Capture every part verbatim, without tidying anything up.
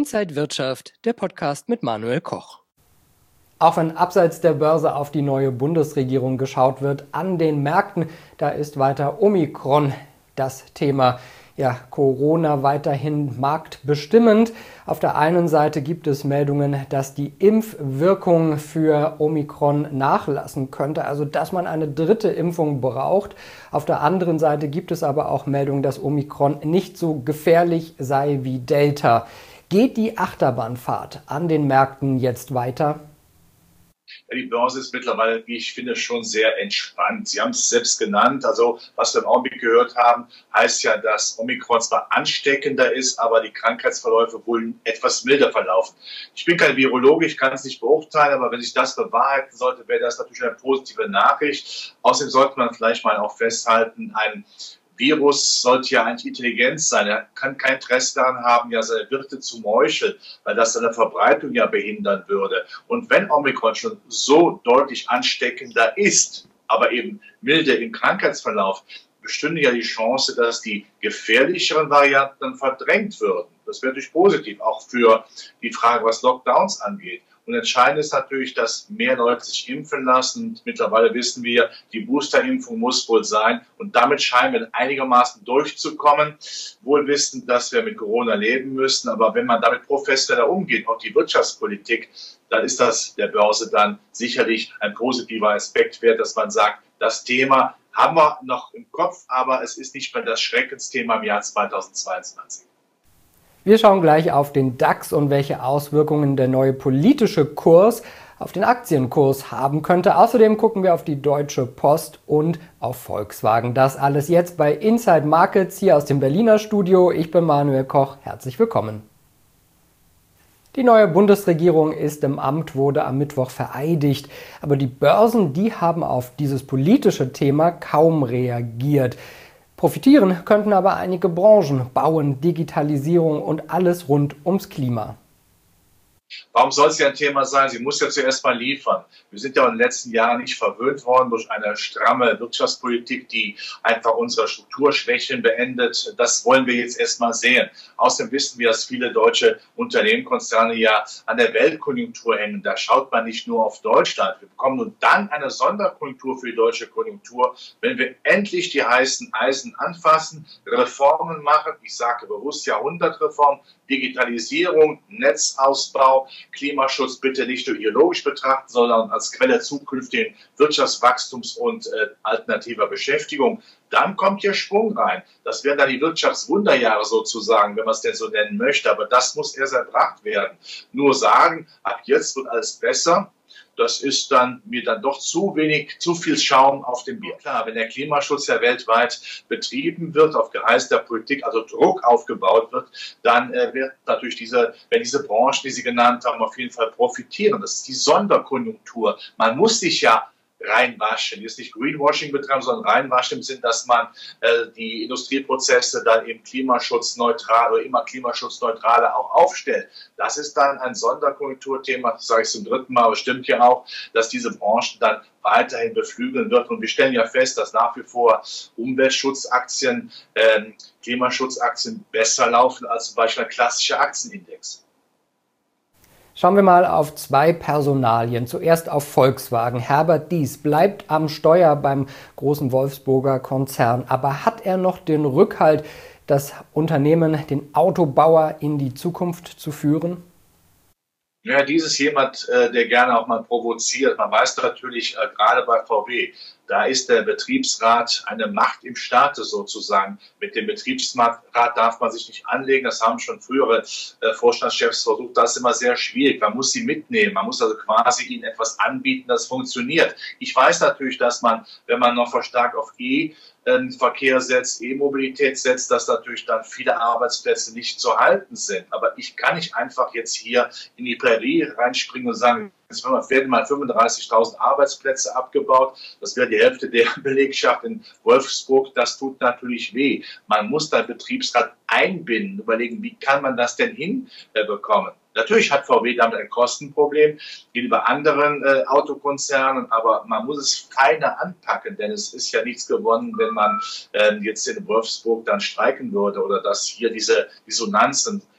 Inside Wirtschaft, der Podcast mit Manuel Koch. Auch wenn abseits der Börse auf die neue Bundesregierung geschaut wird, an den Märkten, da ist weiter Omikron das Thema. Ja, Corona weiterhin marktbestimmend. Auf der einen Seite gibt es Meldungen, dass die Impfwirkung für Omikron nachlassen könnte, also dass man eine dritte Impfung braucht. Auf der anderen Seite gibt es aber auch Meldungen, dass Omikron nicht so gefährlich sei wie Delta. Geht die Achterbahnfahrt an den Märkten jetzt weiter? Ja, die Börse ist mittlerweile, wie ich finde, schon sehr entspannt. Sie haben es selbst genannt. Also was wir im Augenblick gehört haben, heißt ja, dass Omikron zwar ansteckender ist, aber die Krankheitsverläufe wohl etwas milder verlaufen. Ich bin kein Virologe, ich kann es nicht beurteilen, aber wenn sich das bewahrheiten sollte, wäre das natürlich eine positive Nachricht. Außerdem sollte man vielleicht mal auch festhalten, ein Virus sollte ja eigentlich intelligent sein. Er kann kein Interesse daran haben, ja seine Wirte zu meucheln, weil das seine Verbreitung ja behindern würde. Und wenn Omikron schon so deutlich ansteckender ist, aber eben milde im Krankheitsverlauf, bestünde ja die Chance, dass die gefährlicheren Varianten verdrängt würden. Das wäre natürlich positiv, auch für die Frage, was Lockdowns angeht. Und entscheidend ist natürlich, dass mehr Leute sich impfen lassen. Und mittlerweile wissen wir, die Boosterimpfung muss wohl sein. Und damit scheinen wir einigermaßen durchzukommen. Wohl wissen, dass wir mit Corona leben müssen. Aber wenn man damit professioneller umgeht, auch die Wirtschaftspolitik, dann ist das der Börse dann sicherlich ein positiver Aspekt wert, dass man sagt, das Thema haben wir noch im Kopf, aber es ist nicht mehr das Schreckensthema im Jahr zweitausendzweiundzwanzig. Wir schauen gleich auf den DAX und welche Auswirkungen der neue politische Kurs auf den Aktienkurs haben könnte. Außerdem gucken wir auf die Deutsche Post und auf Volkswagen. Das alles jetzt bei Inside Markets hier aus dem Berliner Studio. Ich bin Manuel Koch. Herzlich willkommen. Die neue Bundesregierung ist im Amt, wurde am Mittwoch vereidigt. Aber die Börsen, die haben auf dieses politische Thema kaum reagiert. Profitieren könnten aber einige Branchen, Bauen, Digitalisierung und alles rund ums Klima. Warum soll es ja ein Thema sein? Sie muss ja zuerst mal liefern. Wir sind ja in den letzten Jahren nicht verwöhnt worden durch eine stramme Wirtschaftspolitik, die einfach unsere Strukturschwächen beendet. Das wollen wir jetzt erst mal sehen. Außerdem wissen wir, dass viele deutsche Unternehmen, Konzerne ja an der Weltkonjunktur hängen. Da schaut man nicht nur auf Deutschland. Wir bekommen nun dann eine Sonderkonjunktur für die deutsche Konjunktur, wenn wir endlich die heißen Eisen anfassen, Reformen machen. Ich sage bewusst Jahrhundertreform, Digitalisierung, Netzausbau, Klimaschutz bitte nicht nur ideologisch betrachten, sondern als Quelle zukünftigen Wirtschaftswachstums und äh, alternativer Beschäftigung. Dann kommt hier Schwung rein. Das wären dann die Wirtschaftswunderjahre sozusagen, wenn man es denn so nennen möchte. Aber das muss erst erbracht werden. Nur sagen, ab jetzt wird alles besser. Das ist dann mir dann doch zu wenig, zu viel Schaum auf dem Bier. Klar, wenn der Klimaschutz ja weltweit betrieben wird, auf Geheiß der Politik, also Druck aufgebaut wird, dann äh, wird natürlich diese, wenn diese Branchen, die Sie genannt haben, auf jeden Fall profitieren. Das ist die Sonderkonjunktur. Man muss sich ja reinwaschen. Jetzt nicht Greenwashing betreiben, sondern reinwaschen im Sinn, dass man äh, die Industrieprozesse dann eben klimaschutzneutral oder immer klimaschutzneutraler auch aufstellt. Das ist dann ein Sonderkonjunkturthema, das sage ich zum dritten Mal, aber es stimmt ja auch, dass diese Branchen dann weiterhin beflügeln wird. Und wir stellen ja fest, dass nach wie vor Umweltschutzaktien, äh, Klimaschutzaktien besser laufen als zum Beispiel ein klassischer Aktienindex. Schauen wir mal auf zwei Personalien. Zuerst auf Volkswagen. Herbert Diess bleibt am Steuer beim großen Wolfsburger Konzern. Aber hat er noch den Rückhalt, das Unternehmen, den Autobauer in die Zukunft zu führen? Ja, dieses jemand, der gerne auch mal provoziert. Man weiß natürlich, gerade bei V W, da ist der Betriebsrat eine Macht im Staate sozusagen. Mit dem Betriebsrat darf man sich nicht anlegen. Das haben schon frühere Vorstandschefs versucht. Das ist immer sehr schwierig. Man muss sie mitnehmen. Man muss also quasi ihnen etwas anbieten, das funktioniert. Ich weiß natürlich, dass man, wenn man noch verstärkt auf E Verkehr setzt, E-Mobilität setzt, dass natürlich dann viele Arbeitsplätze nicht zu halten sind. Aber ich kann nicht einfach jetzt hier in die Prärie reinspringen und sagen, es werden mal fünfunddreißigtausend Arbeitsplätze abgebaut. Das wäre die Hälfte der Belegschaft in Wolfsburg. Das tut natürlich weh. Man muss den Betriebsrat einbinden, überlegen, wie kann man das denn hinbekommen. Natürlich hat V W damit ein Kostenproblem gegenüber anderen äh, Autokonzernen, aber man muss es feiner anpacken, denn es ist ja nichts gewonnen, wenn man äh, jetzt in Wolfsburg dann streiken würde oder dass hier diese Dissonanzen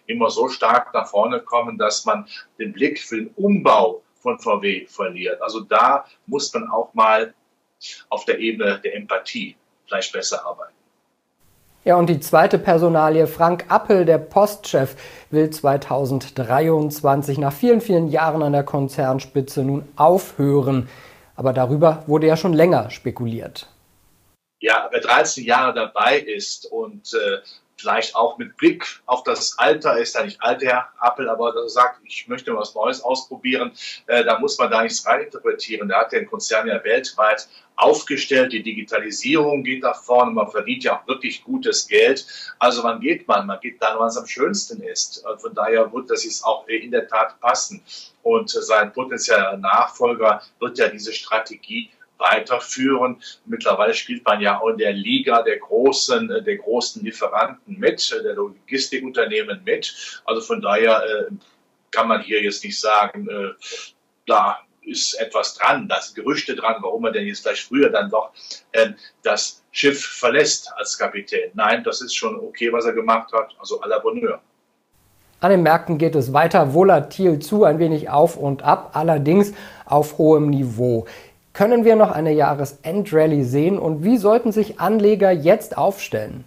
immer so stark nach vorne kommen, dass man den Blick für den Umbau von V W verliert. Also da muss man auch mal auf der Ebene der Empathie vielleicht besser arbeiten. Ja, und die zweite Personalie, Frank Appel, der Postchef, will zweitausenddreiundzwanzig nach vielen, vielen Jahren an der Konzernspitze nun aufhören. Aber darüber wurde ja schon länger spekuliert. Ja, wer dreizehn Jahre dabei ist und äh, vielleicht auch mit Blick auf das Alter, ist ja nicht alt, Herr Appel, aber er sagt, ich möchte was Neues ausprobieren, äh, da muss man da nichts reininterpretieren. Da hat den Konzern ja weltweit aufgestellt, die Digitalisierung geht nach vorne, man verdient ja auch wirklich gutes Geld. Also wann geht man? Man geht dann, wann es am schönsten ist. Und von daher wird das jetzt auch in der Tat passen. Und sein potenzieller Nachfolger wird ja diese Strategie weiterführen. Mittlerweile spielt man ja auch in der Liga der großen, der großen Lieferanten mit, der Logistikunternehmen mit. Also von daher äh, kann man hier jetzt nicht sagen, äh, da ist etwas dran, da sind Gerüchte dran, warum er denn jetzt gleich früher dann doch äh, das Schiff verlässt als Kapitän. Nein, das ist schon okay, was er gemacht hat, also à la Bonheur. An den Märkten geht es weiter volatil zu, ein wenig auf und ab, allerdings auf hohem Niveau. Können wir noch eine Jahresendrallye sehen und wie sollten sich Anleger jetzt aufstellen?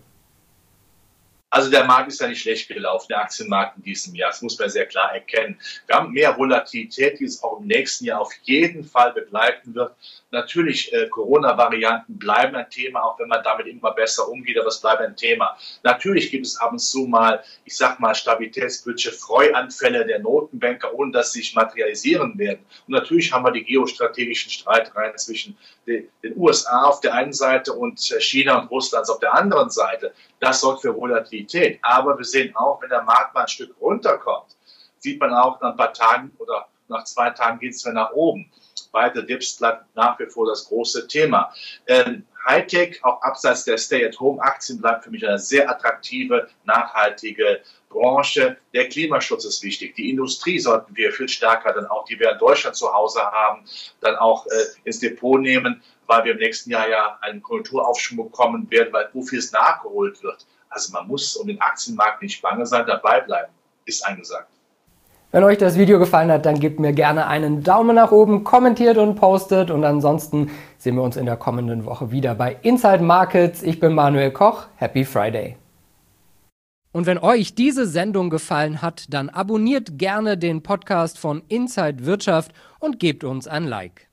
Also der Markt ist ja nicht schlecht gelaufen, der Aktienmarkt in diesem Jahr. Das muss man sehr klar erkennen. Wir haben mehr Volatilität, die es auch im nächsten Jahr auf jeden Fall begleiten wird. Natürlich, äh, Corona-Varianten bleiben ein Thema, auch wenn man damit immer besser umgeht, aber es bleibt ein Thema. Natürlich gibt es ab und zu mal, ich sag mal, Stabilitätsbrüche, Freuanfälle der Notenbanker, ohne dass sie sich materialisieren werden. Und natürlich haben wir die geostrategischen Streitereien zwischen den, den U S A auf der einen Seite und China und Russland auf der anderen Seite. Das sorgt für Volatilität. Aber wir sehen auch, wenn der Markt mal ein Stück runterkommt, sieht man auch nach ein paar Tagen oder nach zwei Tagen geht es wieder nach oben. Weiter Dips bleibt nach wie vor das große Thema. Ähm, Hightech, auch abseits der Stay-at-Home-Aktien, bleibt für mich eine sehr attraktive, nachhaltige Branche. Der Klimaschutz ist wichtig. Die Industrie sollten wir viel stärker dann auch, die wir in Deutschland zu Hause haben, dann auch äh, ins Depot nehmen, weil wir im nächsten Jahr ja einen Konjunkturaufschwung bekommen werden, weil so vieles nachgeholt wird. Also man muss um den Aktienmarkt nicht bange sein, dabei bleiben, ist angesagt. Wenn euch das Video gefallen hat, dann gebt mir gerne einen Daumen nach oben, kommentiert und postet und ansonsten sehen wir uns in der kommenden Woche wieder bei Inside Markets. Ich bin Manuel Koch, Happy Friday! Und wenn euch diese Sendung gefallen hat, dann abonniert gerne den Podcast von Inside Wirtschaft und gebt uns ein Like.